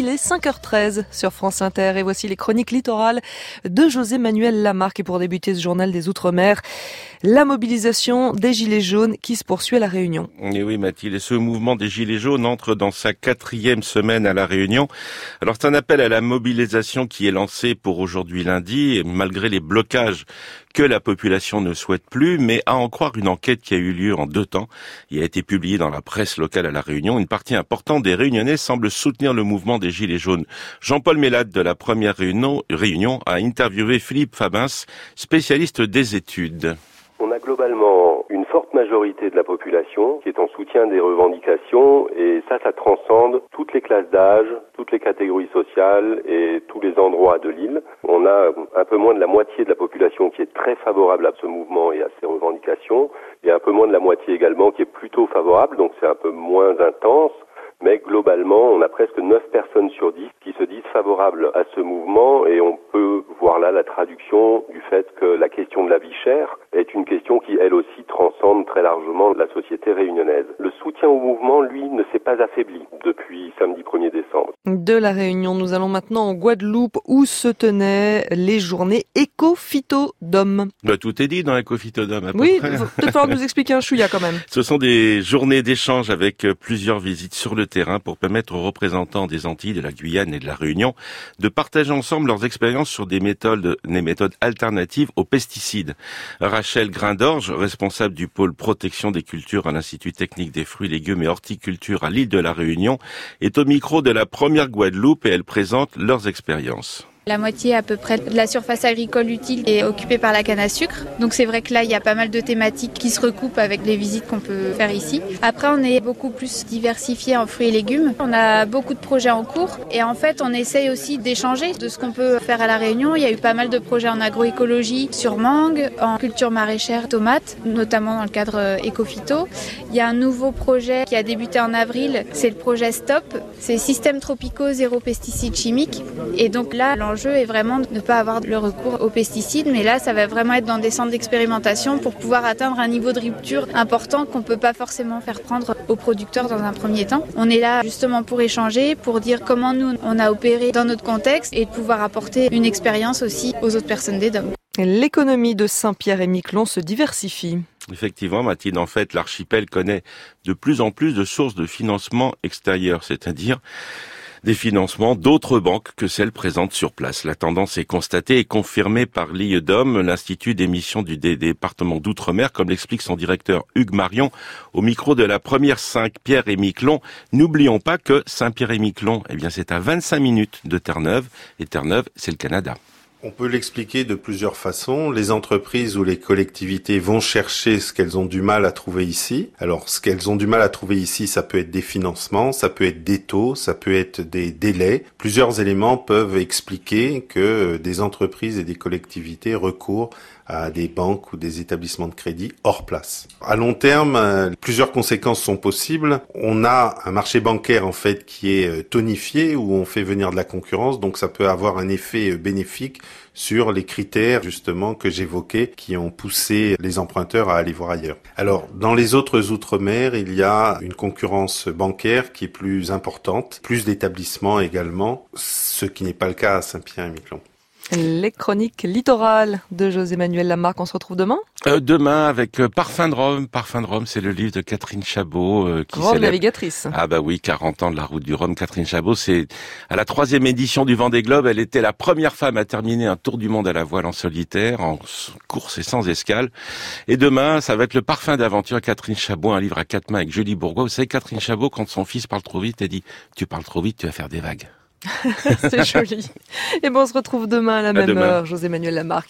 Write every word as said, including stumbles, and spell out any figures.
est cinq heures treize sur France Inter et voici les chroniques littorales de José-Manuel Lamarque. Et pour débuter ce journal des Outre-mer, la mobilisation des Gilets jaunes qui se poursuit à La Réunion. Et oui Mathilde, ce mouvement des Gilets jaunes entre dans sa quatrième semaine à La Réunion. Alors c'est un appel à la mobilisation qui est lancé pour aujourd'hui lundi, et malgré les blocages que la population ne souhaite plus, mais à en croire une enquête qui a eu lieu en deux temps et a été publiée dans la presse locale à La Réunion, une partie importante des Réunionnais semble soutenir le mouvement des Gilets jaunes. Jean-Paul Mélade de la première réunion, réunion a interviewé Philippe Fabins, spécialiste des études. On a globalement une forte majorité de la population qui est en soutien des revendications et ça, ça transcende toutes les classes d'âge, toutes les catégories sociales et tous les endroits de l'île. On a un peu moins de la moitié de la population qui est très favorable à ce mouvement et à ces revendications et un peu moins de la moitié également qui est plutôt favorable, donc c'est un peu moins intense. Mais globalement, on a presque neuf personnes sur dix qui se disent favorables à ce mouvement et on peut voir là la traduction du fait que la question de la vie chère est une question qui, elle aussi, transcende très largement la société réunionnaise. Le soutien au mouvement, lui, ne s'est pas affaibli depuis samedi premier décembre. De La Réunion, nous allons maintenant en Guadeloupe où se tenaient les journées Éco-Phyto-Dôme. Bah, tout est dit dans Éco-Phyto-Dôme à peu oui, près. Oui, il va peut-être falloir nous expliquer un chouïa quand même. Ce sont des journées d'échange avec plusieurs visites sur le terrain pour permettre aux représentants des Antilles, de la Guyane et de la Réunion de partager ensemble leurs expériences sur des méthodes, des méthodes alternatives aux pesticides. Rachel Grindorge, responsable du pôle protection des cultures à l'Institut technique des fruits, légumes et horticulture à l'île de la Réunion, est au micro de la première Guadeloupe et elle présente leurs expériences. La moitié à peu près de la surface agricole utile est occupée par la canne à sucre. Donc c'est vrai que là, il y a pas mal de thématiques qui se recoupent avec les visites qu'on peut faire ici. Après, on est beaucoup plus diversifié en fruits et légumes. On a beaucoup de projets en cours et en fait, on essaye aussi d'échanger de ce qu'on peut faire à La Réunion. Il y a eu pas mal de projets en agroécologie sur mangue, en culture maraîchère, tomates, notamment dans le cadre éco-phyto. Il y a un nouveau projet qui a débuté en avril, c'est le projet STOP. C'est système tropicaux zéro pesticides chimiques. Et donc là, l'enjeu est vraiment de ne pas avoir le recours aux pesticides, mais là, ça va vraiment être dans des centres d'expérimentation pour pouvoir atteindre un niveau de rupture important qu'on ne peut pas forcément faire prendre aux producteurs dans un premier temps. On est là justement pour échanger, pour dire comment nous, on a opéré dans notre contexte et de pouvoir apporter une expérience aussi aux autres personnes des D O M. L'économie de Saint-Pierre-et-Miquelon se diversifie. Effectivement, Mathilde, en fait, l'archipel connaît de plus en plus de sources de financement extérieur, c'est-à-dire des financements d'autres banques que celles présentes sur place. La tendance est constatée et confirmée par l'I E D O M, l'Institut d'émission du département d'Outre-mer, comme l'explique son directeur Hugues Marion au micro de la première Saint-Pierre-et-Miquelon. N'oublions pas que Saint-Pierre-et-Miquelon, eh bien, c'est à vingt-cinq minutes de Terre-Neuve, et Terre-Neuve, c'est le Canada. On peut l'expliquer de plusieurs façons. Les entreprises ou les collectivités vont chercher ce qu'elles ont du mal à trouver ici. Alors, ce qu'elles ont du mal à trouver ici, ça peut être des financements, ça peut être des taux, ça peut être des délais. Plusieurs éléments peuvent expliquer que des entreprises et des collectivités recourent à des banques ou des établissements de crédit hors place. À long terme, plusieurs conséquences sont possibles. On a un marché bancaire en fait qui est tonifié où on fait venir de la concurrence, donc ça peut avoir un effet bénéfique sur les critères justement que j'évoquais qui ont poussé les emprunteurs à aller voir ailleurs. Alors, dans les autres outre-mer, il y a une concurrence bancaire qui est plus importante, plus d'établissements également, ce qui n'est pas le cas à Saint-Pierre-et-Miquelon. Les chroniques littorales de José-Manuel Lamarque. On se retrouve demain euh, Demain avec euh, Parfum de Rome. Parfum de Rome, c'est le livre de Catherine Chabot. Euh, qui Rome célèbre... navigatrice. Ah bah oui, quarante ans de la route du Rhum. Catherine Chabot, c'est à la troisième édition du Vendée Globe. Elle était la première femme à terminer un tour du monde à la voile en solitaire, en course et sans escale. Et demain, ça va être le Parfum d'aventure. Catherine Chabot, un livre à quatre mains avec Julie Bourgois. Vous savez, Catherine Chabot, quand son fils parle trop vite, elle dit « Tu parles trop vite, tu vas faire des vagues ». C'est joli. Et bon, on se retrouve demain à la à même demain. heure, José-Manuel Lamarque.